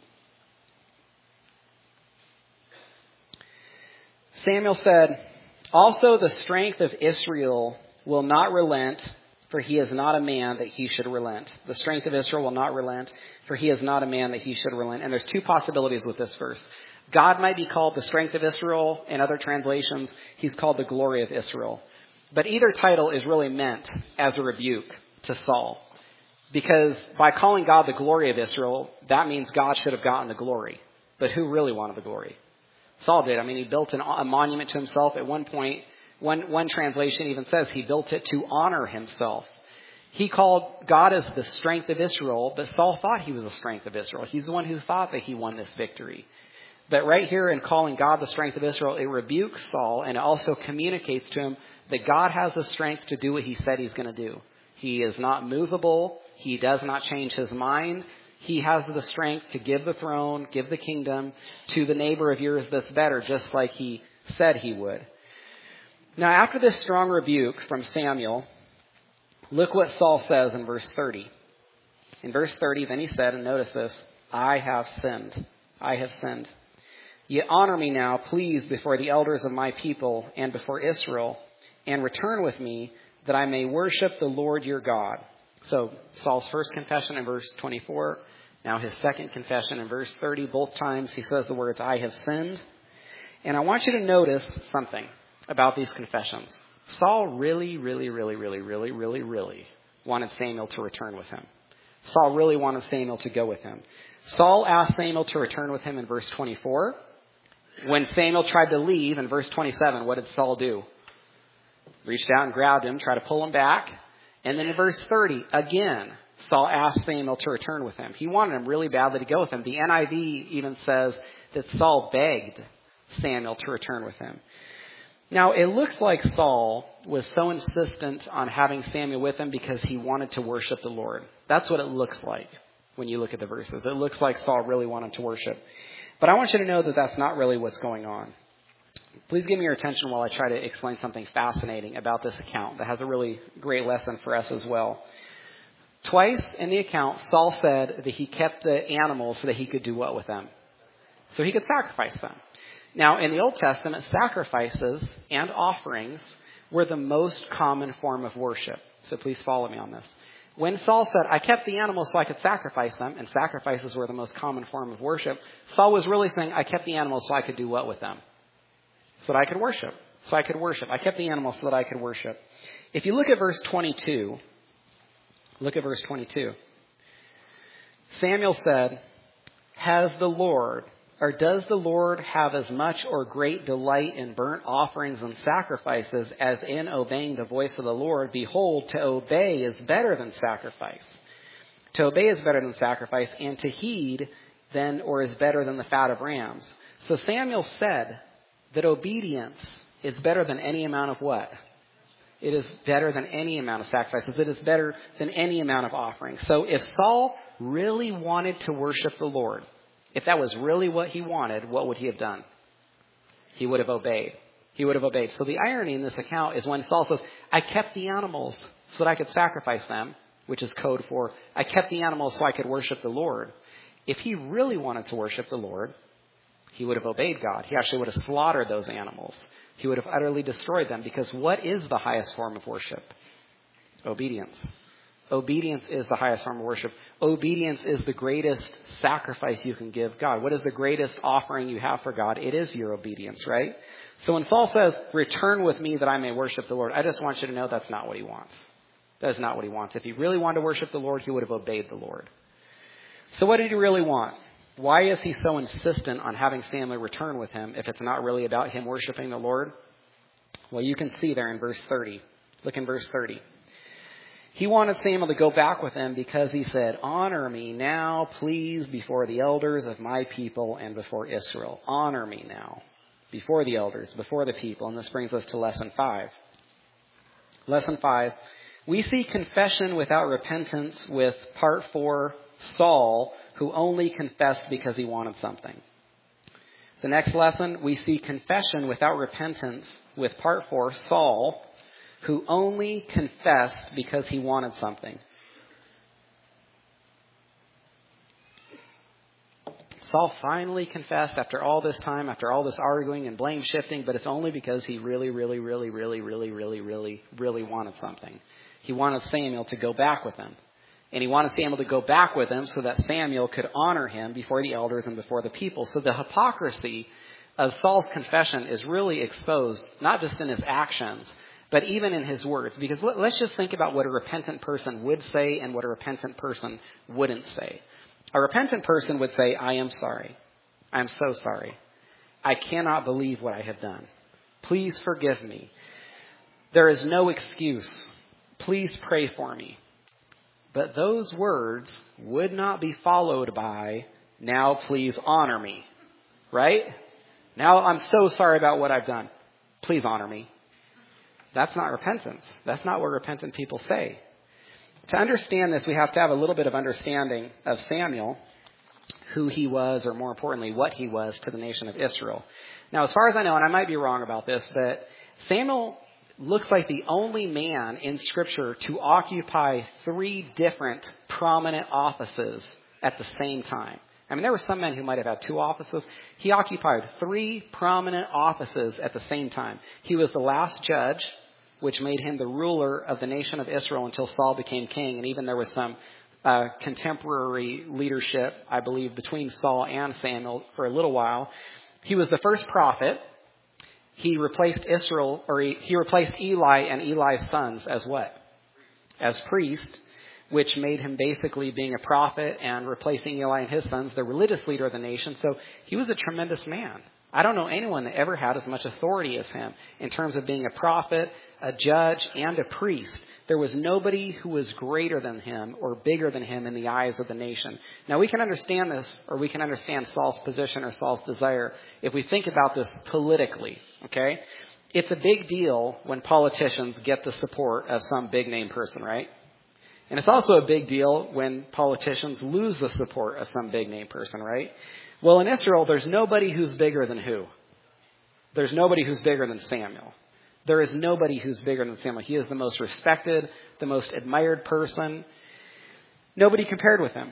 Samuel said, "Also the strength of Israel will not relent, for he is not a man that he should relent." The strength of Israel will not relent, for he is not a man that he should relent. And there's two possibilities with this verse. God might be called the strength of Israel. In other translations, he's called the glory of Israel. But either title is really meant as a rebuke to Saul. Because by calling God the glory of Israel, that means God should have gotten the glory. But who really wanted the glory? Saul did. I mean, he built a monument to himself. At one point, one translation even says he built it to honor himself. He called God as the strength of Israel, but Saul thought he was the strength of Israel. He's the one who thought that he won this victory. But right here in calling God the strength of Israel, it rebukes Saul, and it also communicates to him that God has the strength to do what he said he's going to do. He is not movable. He does not change his mind. He has the strength to give the throne, give the kingdom to the neighbor of yours that's better, just like he said he would. Now, after this strong rebuke from Samuel, look what Saul says in verse 30. In verse 30, then he said, and notice this, "I have sinned. I have sinned. Yet honor me now, please, before the elders of my people and before Israel, and return with me that I may worship the Lord your God." So Saul's first confession in verse 24, now his second confession in verse 30. Both times he says the words, "I have sinned." And I want you to notice something about these confessions. Saul really wanted Samuel to return with him. Saul really wanted Samuel to go with him. Saul asked Samuel to return with him in verse 24. When Samuel tried to leave in verse 27, what did Saul do? Reached out and grabbed him, tried to pull him back. And then in verse 30, again, Saul asked Samuel to return with him. He wanted him really badly to go with him. The NIV even says that Saul begged Samuel to return with him. Now, it looks like Saul was so insistent on having Samuel with him because he wanted to worship the Lord. That's what it looks like when you look at the verses. It looks like Saul really wanted to worship. But I want you to know that that's not really what's going on. Please give me your attention while I try to explain something fascinating about this account that has a really great lesson for us as well. Twice in the account, Saul said that he kept the animals so that he could do what with them? So he could sacrifice them. Now, in the Old Testament, sacrifices and offerings were the most common form of worship. So please follow me on this. When Saul said, "I kept the animals so I could sacrifice them," and sacrifices were the most common form of worship, Saul was really saying, "I kept the animals so I could do what with them? So that I could worship. So I could worship. I kept the animals so that I could worship." If you look at verse 22, look at verse 22. Samuel said, "Does the Lord have as much or great delight in burnt offerings and sacrifices as in obeying the voice of the Lord? Behold, to obey is better than sacrifice. To obey is better than sacrifice, and to heed is better than the fat of rams." So Samuel said that obedience is better than any amount of what? It is better than any amount of sacrifices. It is better than any amount of offerings. So if Saul really wanted to worship the Lord, if that was really what he wanted, what would he have done? He would have obeyed. He would have obeyed. So the irony in this account is when Saul says, "I kept the animals so that I could sacrifice them," which is code for, "I kept the animals so I could worship the Lord." If he really wanted to worship the Lord, he would have obeyed God. He actually would have slaughtered those animals. He would have utterly destroyed them, because what is the highest form of worship? Obedience. Obedience is the highest form of worship. Obedience is the greatest sacrifice you can give God. What is the greatest offering you have for God? It is your obedience, right? So when Saul says, "Return with me that I may worship the Lord," I just want you to know that's not what he wants. That is not what he wants. If he really wanted to worship the Lord, he would have obeyed the Lord. So what did he really want? Why is he so insistent on having Samuel return with him if it's not really about him worshiping the Lord? Well, you can see there in verse 30. Look in verse 30. He wanted Samuel to go back with him because he said, "Honor me now, please, before the elders of my people and before Israel." Honor me now before the elders, before the people. And this brings us to lesson 5. Lesson 5, We see confession without repentance with part 4, Saul, who only confessed because he wanted something. The next lesson, we see confession without repentance with part 4, Saul, who only confessed because he wanted something. Saul finally confessed after all this time, after all this arguing and blame shifting, but it's only because he really wanted something. He wanted Samuel to go back with him. And he wanted Samuel to go back with him so that Samuel could honor him before the elders and before the people. So the hypocrisy of Saul's confession is really exposed, not just in his actions, but even in his words. Because let's just think about what a repentant person would say and what a repentant person wouldn't say. A repentant person would say, I am sorry. I am so sorry. I cannot believe what I have done. Please forgive me. There is no excuse. Please pray for me. But those words would not be followed by, now please honor me. Right? Now I'm so sorry about what I've done. Please honor me. That's not repentance. That's not what repentant people say. To understand this, we have to have a little bit of understanding of Samuel, who he was, or more importantly, what he was to the nation of Israel. Now, as far as I know, and I might be wrong about this, but Samuel looks like the only man in Scripture to occupy 3 different prominent offices at the same time. I mean, there were some men who might have had 2 offices. He occupied 3 prominent offices at the same time. He was the last judge, which made him the ruler of the nation of Israel until Saul became king. And even there was some contemporary leadership, I believe, between Saul and Samuel for a little while. He was the first prophet. He replaced he replaced Eli and Eli's sons as what? As priest, which made him basically being a prophet and replacing Eli and his sons, the religious leader of the nation. So he was a tremendous man. I don't know anyone that ever had as much authority as him in terms of being a prophet, a judge, and a priest. There was nobody who was greater than him or bigger than him in the eyes of the nation. Now, we can understand this, or we can understand Saul's position or Saul's desire if we think about this politically, okay? It's a big deal when politicians get the support of some big-name person, right? And it's also a big deal when politicians lose the support of some big-name person, right? Well, in Israel, there's nobody who's bigger than who? There's nobody who's bigger than Samuel. There is nobody who's bigger than Samuel. He is the most respected, the most admired person. Nobody compared with him.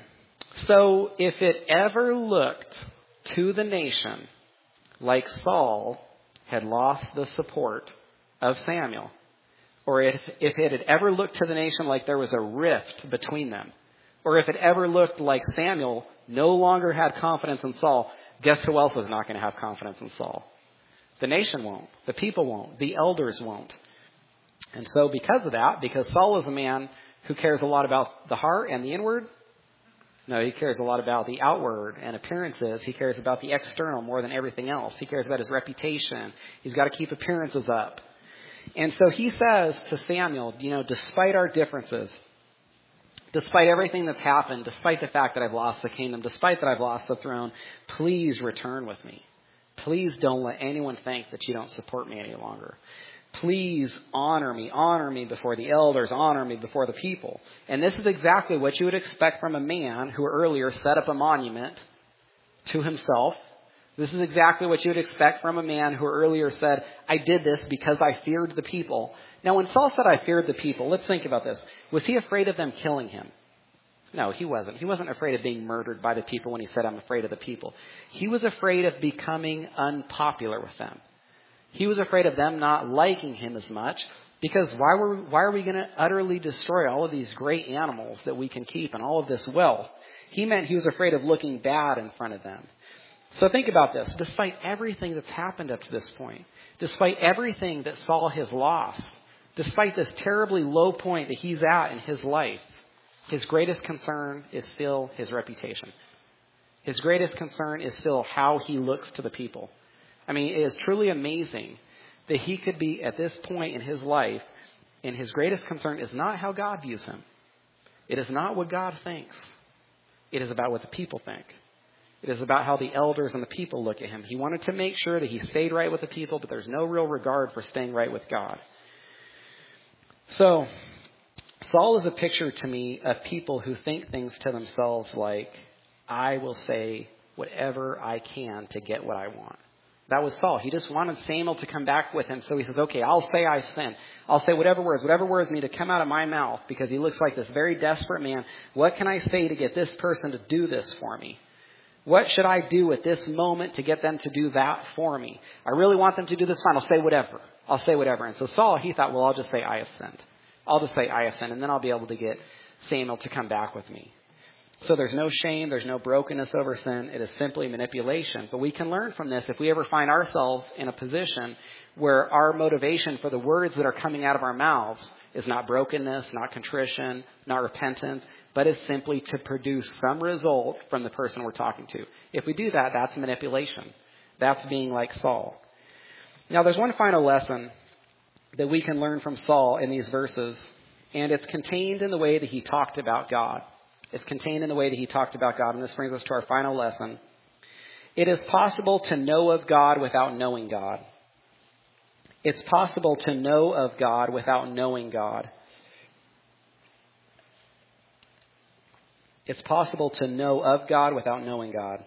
So if it ever looked to the nation like Saul had lost the support of Samuel, or if it had ever looked to the nation like there was a rift between them, or if it ever looked like Samuel no longer had confidence in Saul, guess who else is not going to have confidence in Saul? The nation won't. The people won't. The elders won't. And so because of that, because Saul is a man who cares a lot about the heart and the inward, no, he cares a lot about the outward and appearances. He cares about the external more than everything else. He cares about his reputation. He's got to keep appearances up. And so he says to Samuel, despite our differences, despite everything that's happened, despite the fact that I've lost the kingdom, despite that I've lost the throne, please return with me. Please don't let anyone think that you don't support me any longer. Please honor me before the elders, honor me before the people. And this is exactly what you would expect from a man who earlier set up a monument to himself. This is exactly what you would expect from a man who earlier said, I did this because I feared the people. Now, when Saul said, I feared the people, let's think about this. Was he afraid of them killing him? No, he wasn't. He wasn't afraid of being murdered by the people when he said, I'm afraid of the people. He was afraid of becoming unpopular with them. He was afraid of them not liking him as much because why are we going to utterly destroy all of these great animals that we can keep and all of this wealth? He meant he was afraid of looking bad in front of them. So think about this. Despite everything that's happened up to this point, despite everything that Saul has lost, despite this terribly low point that he's at in his life, his greatest concern is still his reputation. His greatest concern is still how he looks to the people. I mean, it is truly amazing that he could be at this point in his life, and his greatest concern is not how God views him. It is not what God thinks. It is about what the people think. It is about how the elders and the people look at him. He wanted to make sure that he stayed right with the people, but there's no real regard for staying right with God. So, Saul is a picture to me of people who think things to themselves like, I will say whatever I can to get what I want. That was Saul. He just wanted Samuel to come back with him. So he says, okay, I'll say I sin. I'll say whatever words need to come out of my mouth because he looks like this very desperate man. What can I say to get this person to do this for me? What should I do at this moment to get them to do that for me? I really want them to do this. Fine, I'll say whatever. I'll say whatever. And so Saul, he thought, well, I'll just say I have sinned. I'll just say I have sinned, and then I'll be able to get Samuel to come back with me. So there's no shame, there's no brokenness over sin. It is simply manipulation. But we can learn from this if we ever find ourselves in a position where our motivation for the words that are coming out of our mouths is not brokenness, not contrition, not repentance, but is simply to produce some result from the person we're talking to. If we do that, that's manipulation. That's being like Saul. Now, there's one final lesson that we can learn from Saul in these verses, and it's contained in the way that he talked about God. It's contained in the way that he talked about God, and this brings us to our final lesson. It is possible to know of God without knowing God. It's possible to know of God without knowing God. It's possible to know of God without knowing God.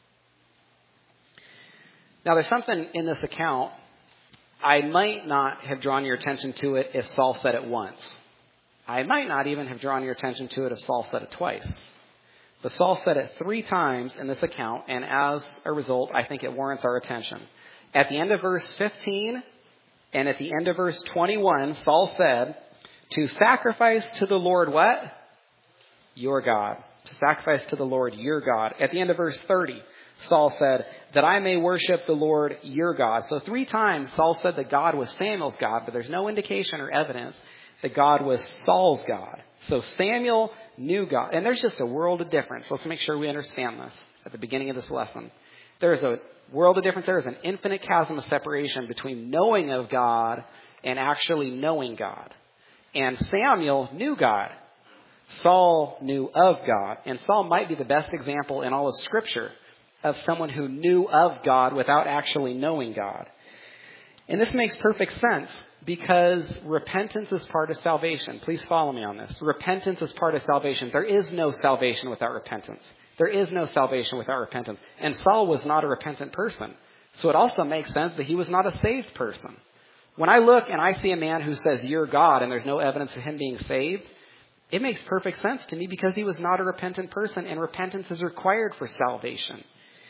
Now, there's something in this account. I might not have drawn your attention to it if Saul said it once. I might not even have drawn your attention to it if Saul said it twice. But Saul said it 3 times in this account, and as a result, I think it warrants our attention. At the end of verse 15 and at the end of verse 21, Saul said, to sacrifice to the Lord what? Your God. To sacrifice to the Lord your God. At the end of verse 30, Saul said, that I may worship the Lord your God. So 3 times Saul said that God was Samuel's God, but there's no indication or evidence that God was Saul's God. So Samuel knew God. And there's just a world of difference. Let's make sure we understand this at the beginning of this lesson. There's a world of difference. There is an infinite chasm of separation between knowing of God and actually knowing God. And Samuel knew God. Saul knew of God. And Saul might be the best example in all of Scripture of someone who knew of God without actually knowing God. And this makes perfect sense because repentance is part of salvation. Please follow me on this. Repentance is part of salvation. There is no salvation without repentance. There is no salvation without repentance. And Saul was not a repentant person. So it also makes sense that he was not a saved person. When I look and I see a man who says, you're God, and there's no evidence of him being saved, it makes perfect sense to me because he was not a repentant person, and repentance is required for salvation.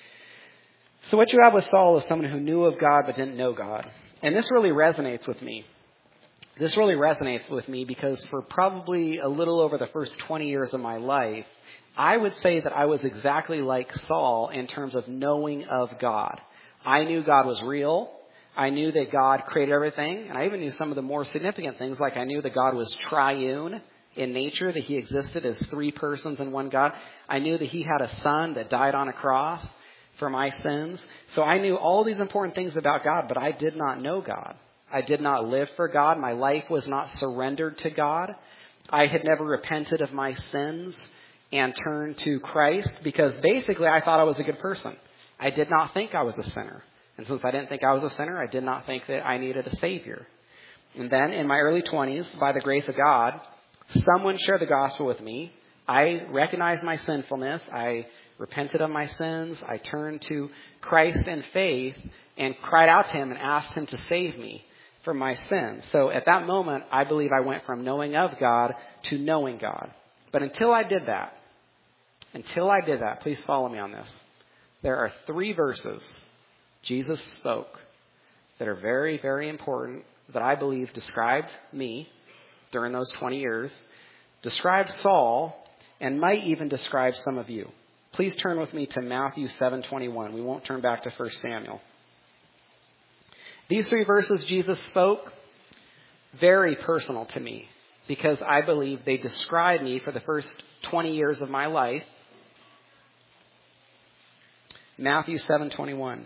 So what you have with Saul is someone who knew of God but didn't know God. And this really resonates with me. This really resonates with me because for probably a little over the first 20 years of my life, I would say that I was exactly like Saul in terms of knowing of God. I knew God was real. I knew that God created everything. And I even knew some of the more significant things, like I knew that God was triune in nature, that he existed as 3 persons in one God. I knew that he had a son that died on a cross for my sins. So I knew all these important things about God, but I did not know God. I did not live for God. My life was not surrendered to God. I had never repented of my sins and turned to Christ because basically I thought I was a good person. I did not think I was a sinner. And since I didn't think I was a sinner, I did not think that I needed a Savior. And then in my early 20s, by the grace of God, someone shared the gospel with me. I recognized my sinfulness. I repented of my sins. I turned to Christ in faith and cried out to him and asked him to save me from my sins. So at that moment, I believe I went from knowing of God to knowing God. But until I did that, please follow me on this. There are 3 verses Jesus spoke that are very, very important that I believe described me during those 20 years, described Saul, and might even describe some of you. Please turn with me to Matthew 7:21. We won't turn back to 1 Samuel. These 3 verses Jesus spoke, very personal to me because I believe they describe me for the first 20 years of my life. Matthew 7:21.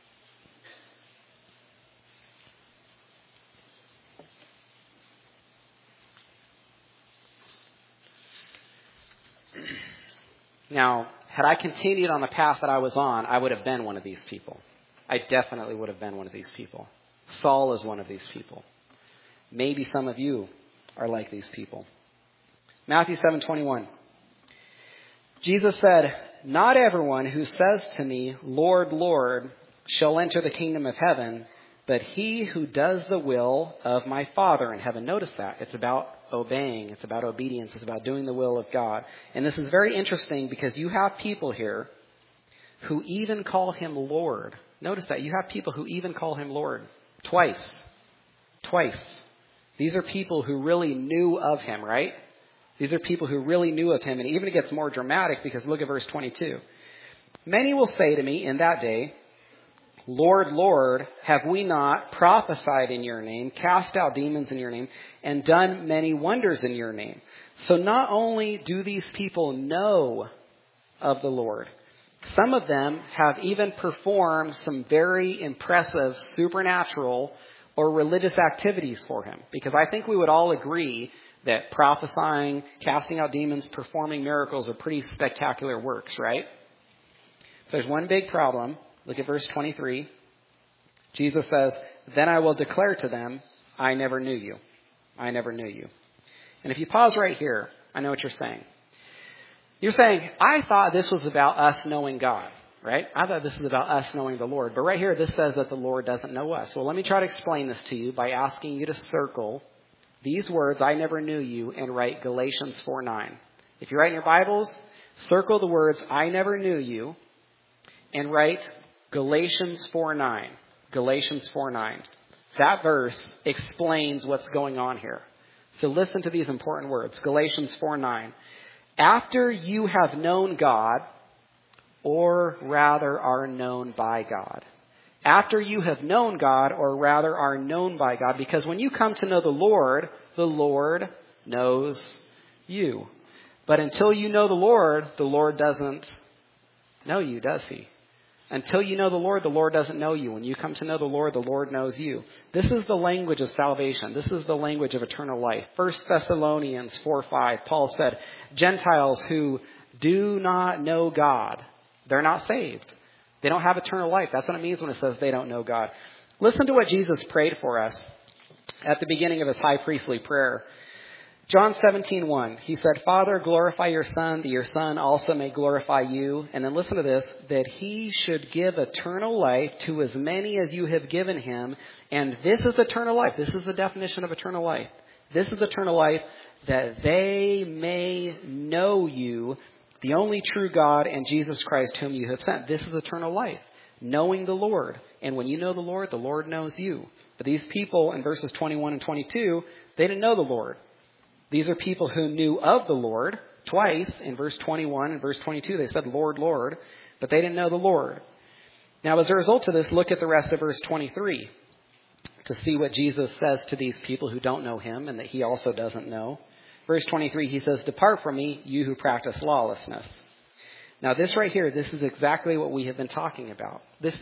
Now, had I continued on the path that I was on, I would have been one of these people. I definitely would have been one of these people. Saul is one of these people. Maybe some of you are like these people. Matthew 7:21. Jesus said, "Not everyone who says to me, 'Lord, Lord,' shall enter the kingdom of heaven, but he who does the will of my Father in heaven." Notice that. It's about obeying. It's about obedience. It's about doing the will of God. And this is very interesting because you have people here who even call him Lord. Notice that. You have people who even call him Lord. Twice. These are people who really knew of him, right? These are people who really knew of him. And even it gets more dramatic because look at verse 22. "Many will say to me in that day, 'Lord, Lord, have we not prophesied in your name, cast out demons in your name, and done many wonders in your name?' So not only do these people know of the Lord, some of them have even performed some very impressive supernatural or religious activities for him. Because I think we would all agree that prophesying, casting out demons, performing miracles are pretty spectacular works, right? So there's one big problem. Look at verse 23. Jesus says, "Then I will declare to them, I never knew you. I never knew you." And if you pause right here, I know what you're saying. You're saying, I thought this was about us knowing God, right? I thought this was about us knowing the Lord. But right here, this says that the Lord doesn't know us. Well, let me try to explain this to you by asking you to circle these words, "I never knew you," and write Galatians 4:9. If you're writing your Bibles, circle the words, "I never knew you," and write Galatians 4:9. Galatians 4:9. That verse explains what's going on here. So listen to these important words. Galatians 4:9. "After you have known God, or rather are known by God." After you have known God, or rather are known by God. Because when you come to know the Lord knows you. But until you know the Lord doesn't know you, does he? Until you know the Lord doesn't know you. When you come to know the Lord knows you. This is the language of salvation. This is the language of eternal life. 1 Thessalonians 4:5, Paul said, "Gentiles who do not know God, they're not saved. They don't have eternal life." That's what it means when it says they don't know God. Listen to what Jesus prayed for us at the beginning of his high priestly prayer. John 17:1, he said, "Father, glorify your Son, that your Son also may glorify you." And then listen to this, "that he should give eternal life to as many as you have given him. And this is eternal life." This is the definition of eternal life. "This is eternal life, that they may know you, the only true God, and Jesus Christ whom you have sent." This is eternal life, knowing the Lord. And when you know the Lord knows you. But these people in verses 21 and 22, they didn't know the Lord. These are people who knew of the Lord. Twice in verse 21 and verse 22, they said, "Lord, Lord," but they didn't know the Lord. Now, as a result of this, look at the rest of verse 23 to see what Jesus says to these people who don't know him and that he also doesn't know. Verse 23, he says, "Depart from me, you who practice lawlessness." Now, this right here, this is exactly what we have been talking about.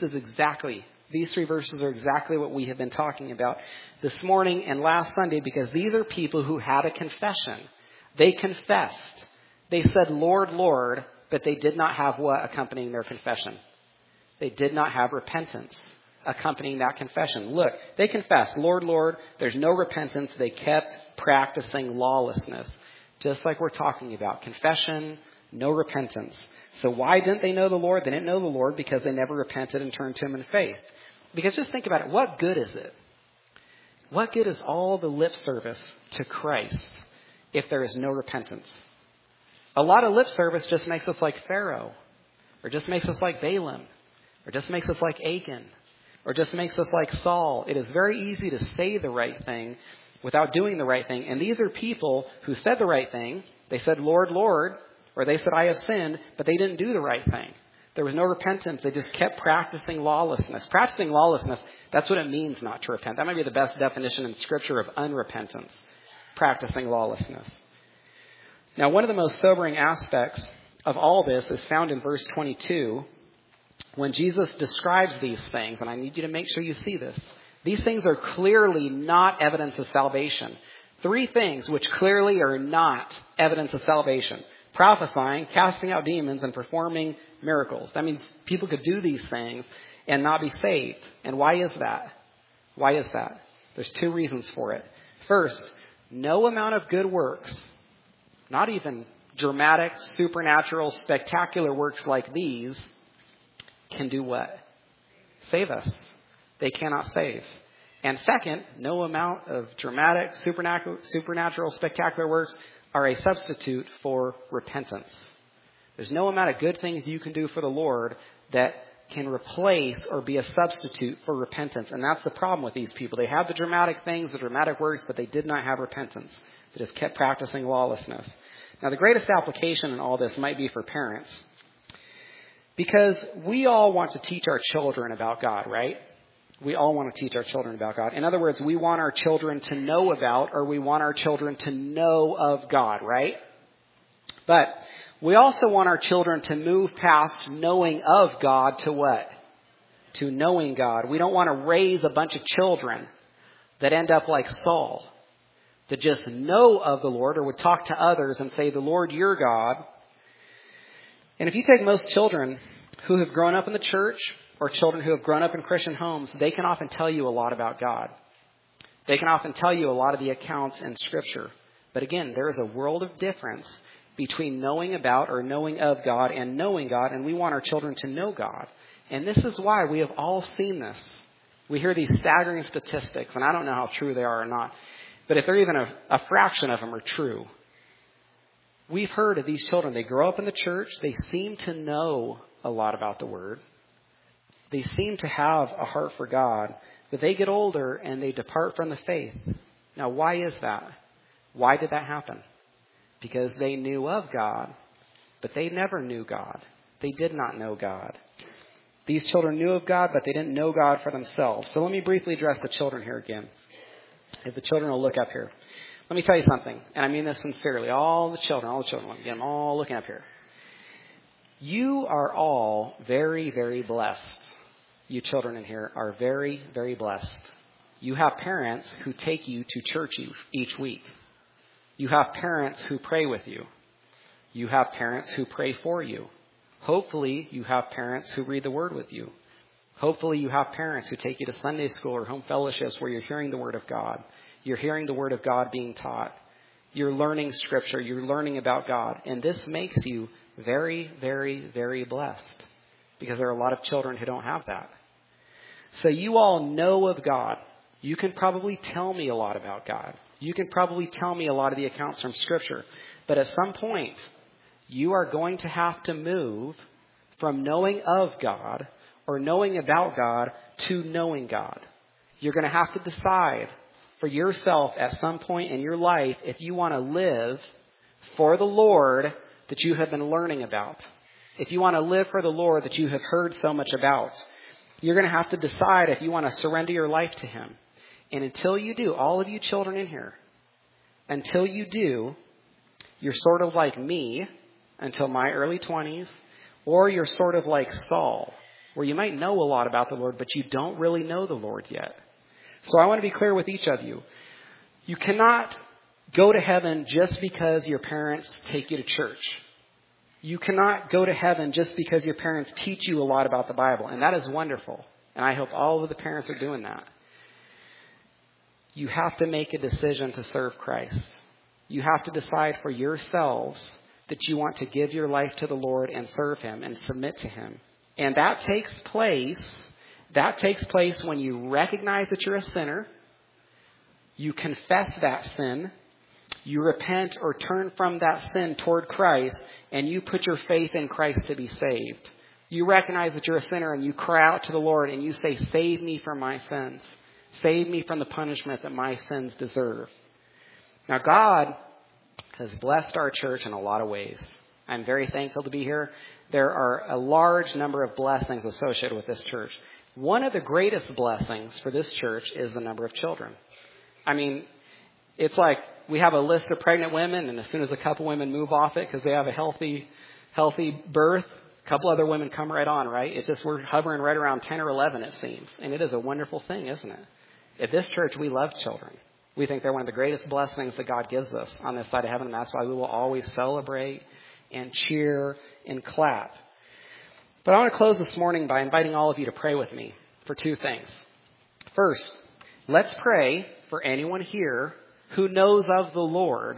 These three verses are exactly what we have been talking about this morning and last Sunday, because these are people who had a confession. They confessed. They said, "Lord, Lord," but they did not have what accompanying their confession? They did not have repentance accompanying that confession. Look, they confessed, "Lord, Lord." There's no repentance. They kept practicing lawlessness. Just like we're talking about. Confession, no repentance. So why didn't they know the Lord? They didn't know the Lord because they never repented and turned to him in faith. Because just think about it. What good is it? What good is all the lip service to Christ if there is no repentance? A lot of lip service just makes us like Pharaoh, or just makes us like Balaam, or just makes us like Achan, or just makes us like Saul. It is very easy to say the right thing without doing the right thing. And these are people who said the right thing. They said, "Lord, Lord," or they said, "I have sinned," but they didn't do the right thing. There was no repentance. They just kept practicing lawlessness. Practicing lawlessness, that's what it means not to repent. That might be the best definition in Scripture of unrepentance. Practicing lawlessness. Now, one of the most sobering aspects of all this is found in verse 22, when Jesus describes these things, and I need you to make sure you see this. These things are clearly not evidence of salvation. Three things which clearly are not evidence of salvation: prophesying, casting out demons, and performing miracles. That means people could do these things and not be saved. And why is that? Why is that? There's two reasons for it. First, no amount of good works not even dramatic, supernatural, spectacular works like these can do what? Save us. They cannot save. And second, no amount of dramatic, supernatural, spectacular works are a substitute for repentance. There's no amount of good things you can do for the Lord that can replace or be a substitute for repentance. And that's the problem with these people. They have the dramatic things, the dramatic works, but they did not have repentance. They just kept practicing lawlessness. Now, the greatest application in all this might be for parents. Because we all want to teach our children about God, right? We all want to teach our children about God. In other words, we want our children to know about, or we want our children to know of God, right? But we also want our children to move past knowing of God to what? To knowing God. We don't want to raise a bunch of children that end up like Saul, that just know of the Lord or would talk to others and say, the Lord your God. And if you take most children who have grown up in the church or children who have grown up in Christian homes, they can often tell you a lot about God. They can often tell you a lot of the accounts in Scripture. But again, there is a world of difference between knowing about or knowing of God and knowing God, and we want our children to know God. And this is why we have all seen this. We hear these staggering statistics, and I don't know how true they are or not, but if they're even a fraction of them are true, we've heard of these children. They grow up in the church. They seem to know a lot about the Word. They seem to have a heart for God, but they get older and they depart from the faith. Now, why is that? Why did that happen? Because they knew of God, but they never knew God. They did not know God. These children knew of God, but they didn't know God for themselves. So let me briefly address the children here again. If the children will look up here. Let me tell you something, and I mean this sincerely. All the children, let me get them all looking up here. You are all very, very blessed. You children in here are very, very blessed. You have parents who take you to church each week. You have parents who pray with you. You have parents who pray for you. Hopefully, you have parents who read the Word with you. Hopefully, you have parents who take you to Sunday school or home fellowships where you're hearing the Word of God. You're hearing the Word of God being taught. You're learning Scripture. You're learning about God. And this makes you very, very, very blessed, because there are a lot of children who don't have that. So you all know of God. You can probably tell me a lot about God. You can probably tell me a lot of the accounts from Scripture. But at some point, you are going to have to move from knowing of God or knowing about God to knowing God. You're going to have to decide for yourself at some point in your life if you want to live for the Lord that you have been learning about. If you want to live for the Lord that you have heard so much about. You're going to have to decide if you want to surrender your life to Him. And until you do, all of you children in here, until you do, you're sort of like me until my early 20s, or you're sort of like Saul, where you might know a lot about the Lord, but you don't really know the Lord yet. So I want to be clear with each of you. You cannot go to heaven just because your parents take you to church. You cannot go to heaven just because your parents teach you a lot about the Bible. And that is wonderful. And I hope all of the parents are doing that. You have to make a decision to serve Christ. You have to decide for yourselves that you want to give your life to the Lord and serve Him and submit to Him. And that takes place when you recognize that you're a sinner. You confess that sin. You repent or turn from that sin toward Christ, and you put your faith in Christ to be saved. You recognize that you're a sinner and you cry out to the Lord and you say, save me from my sins. Save me from the punishment that my sins deserve. Now, God has blessed our church in a lot of ways. I'm very thankful to be here. There are a large number of blessings associated with this church. One of the greatest blessings for this church is the number of children. I mean, it's like we have a list of pregnant women, and as soon as a couple women move off it because they have a healthy birth, a couple other women come right on, right? It's just we're hovering right around 10 or 11, it seems. And it is a wonderful thing, isn't it? At this church, we love children. We think they're one of the greatest blessings that God gives us on this side of heaven, and that's why we will always celebrate and cheer and clap. But I want to close this morning by inviting all of you to pray with me for two things. First, let's pray for anyone here who knows of the Lord,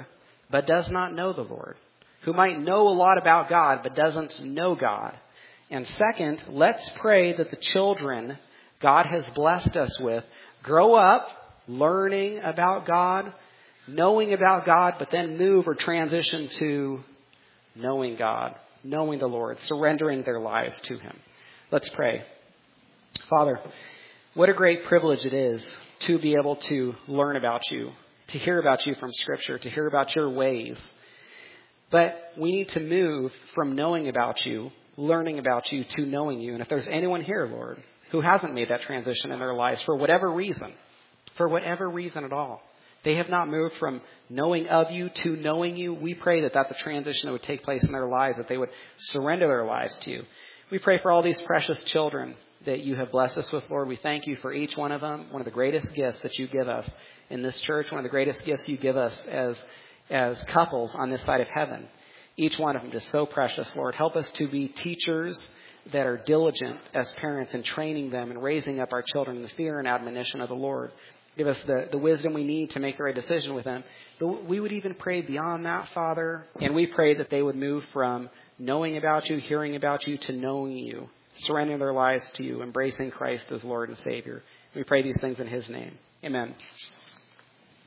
but does not know the Lord, who might know a lot about God, but doesn't know God. And second, let's pray that the children God has blessed us with grow up learning about God, knowing about God, but then move or transition to knowing God, knowing the Lord, surrendering their lives to Him. Let's pray. Father, what a great privilege it is to be able to learn about you, to hear about you from Scripture, to hear about your ways. But we need to move from knowing about you, learning about you, to knowing you. And if there's anyone here, Lord, who hasn't made that transition in their lives for whatever reason at all, they have not moved from knowing of you to knowing you, we pray that that's a transition that would take place in their lives, that they would surrender their lives to you. We pray for all these precious children that you have blessed us with, Lord. We thank you for each one of them, one of the greatest gifts that you give us in this church, one of the greatest gifts you give us as couples on this side of heaven. Each one of them is so precious, Lord. Help us to be teachers that are diligent as parents in training them and raising up our children in the fear and admonition of the Lord. Give us the wisdom we need to make the right decision with them. But we would even pray beyond that, Father, and we pray that they would move from knowing about you, hearing about you, to knowing you, surrendering their lives to you, embracing Christ as Lord and Savior. We pray these things in His name. Amen.